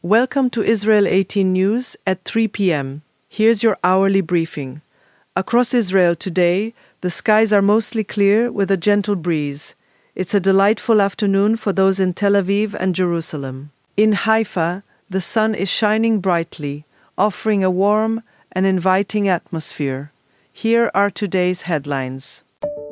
Welcome to Israel 18 News at 3 p.m. Here's your hourly briefing. Across Israel today, the skies are mostly clear with a gentle breeze. It's a delightful afternoon for those in Tel Aviv and Jerusalem. In Haifa, the sun is shining brightly, offering a warm and inviting atmosphere. Here are today's headlines.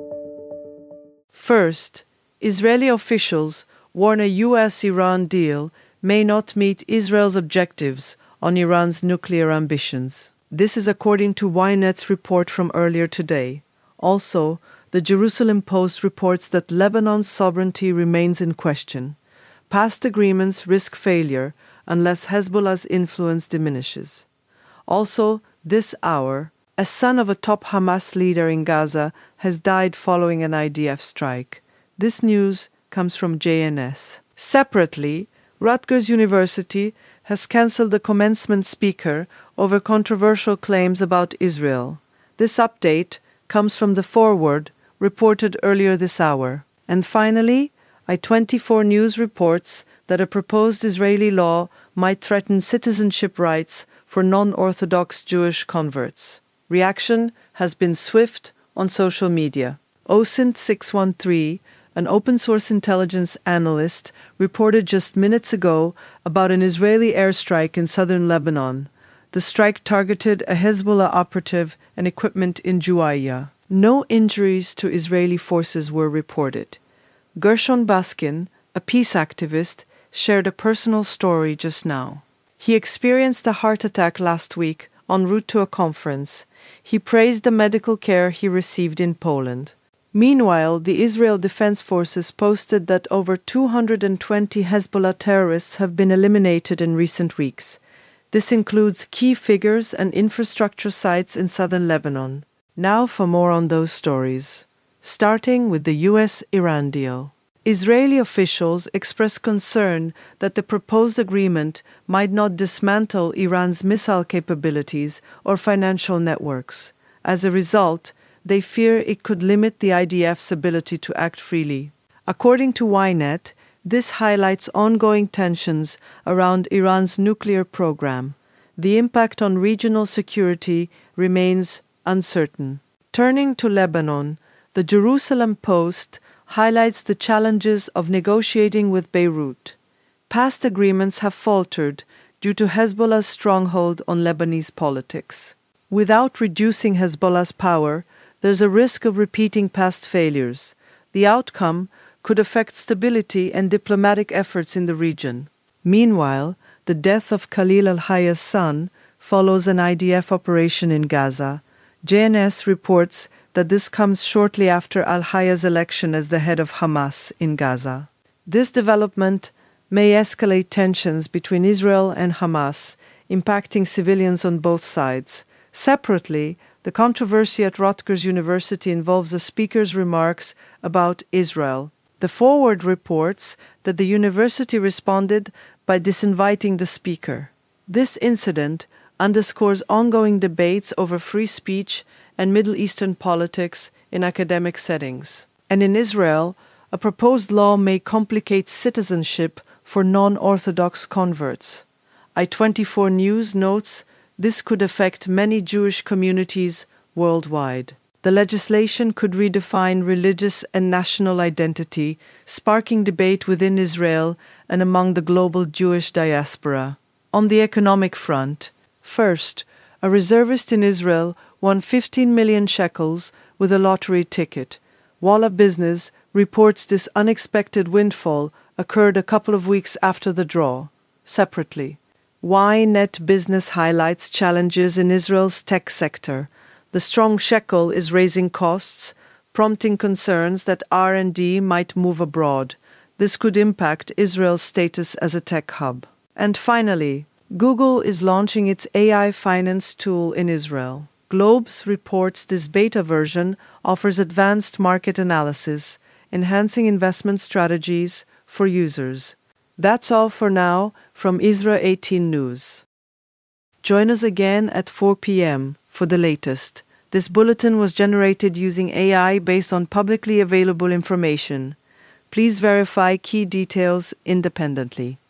First, Israeli officials warn a U.S.-Iran deal may not meet Israel's objectives on Iran's nuclear ambitions. This is according to Ynet's report from earlier today. Also, the Jerusalem Post reports that Lebanon's sovereignty remains in question. Past agreements risk failure unless Hezbollah's influence diminishes. Also, this hour, a son of a top Hamas leader in Gaza has died following an IDF strike. This news comes from JNS. Separately, Rutgers University has cancelled the commencement speaker over controversial claims about Israel. This update comes from the Forward, reported earlier this hour. And finally, I24 News reports that a proposed Israeli law might threaten citizenship rights for non-Orthodox Jewish converts. Reaction has been swift on social media. OSINT 613, an open-source intelligence analyst, reported just minutes ago about an Israeli airstrike in southern Lebanon. The strike targeted a Hezbollah operative and equipment in Juwayya. No injuries to Israeli forces were reported. Gershon Baskin, a peace activist, shared a personal story just now. He experienced a heart attack last week en route to a conference. He praised the medical care he received in Poland. Meanwhile, the Israel Defense Forces posted that over 220 Hezbollah terrorists have been eliminated in recent weeks. This includes key figures and infrastructure sites in southern Lebanon. Now for more on those stories. Starting with the U.S.-Iran deal. Israeli officials expressed concern that the proposed agreement might not dismantle Iran's missile capabilities or financial networks. As a result, they fear it could limit the IDF's ability to act freely. According to Ynet, this highlights ongoing tensions around Iran's nuclear program. The impact on regional security remains uncertain. Turning to Lebanon, the Jerusalem Post highlights the challenges of negotiating with Beirut. Past agreements have faltered due to Hezbollah's stronghold on Lebanese politics. Without reducing Hezbollah's power, there's a risk of repeating past failures. The outcome could affect stability and diplomatic efforts in the region. Meanwhile, the death of Khalil al-Hayya's son follows an IDF operation in Gaza. JNS reports that this comes shortly after al-Hayya's election as the head of Hamas in Gaza. This development may escalate tensions between Israel and Hamas, impacting civilians on both sides. Separately, the controversy at Rutgers University involves a speaker's remarks about Israel. The Forward reports that the university responded by disinviting the speaker. This incident underscores ongoing debates over free speech and Middle Eastern politics in academic settings. And in Israel, a proposed law may complicate citizenship for non-Orthodox converts. I24 News notes this could affect many Jewish communities worldwide. The legislation could redefine religious and national identity, sparking debate within Israel and among the global Jewish diaspora. On the economic front, first, a reservist in Israel won 15 million shekels with a lottery ticket. Walla Business reports this unexpected windfall occurred a couple of weeks after the draw. Separately, Ynet Business highlights challenges in Israel's tech sector. The strong shekel is raising costs, prompting concerns that R&D might move abroad. This could impact Israel's status as a tech hub. And finally, Google is launching its AI finance tool in Israel. Globes reports this beta version offers advanced market analysis, enhancing investment strategies for users. That's all for now from Israel 18 News. Join us again at 4 p.m. for the latest. This bulletin was generated using AI based on publicly available information. Please verify key details independently.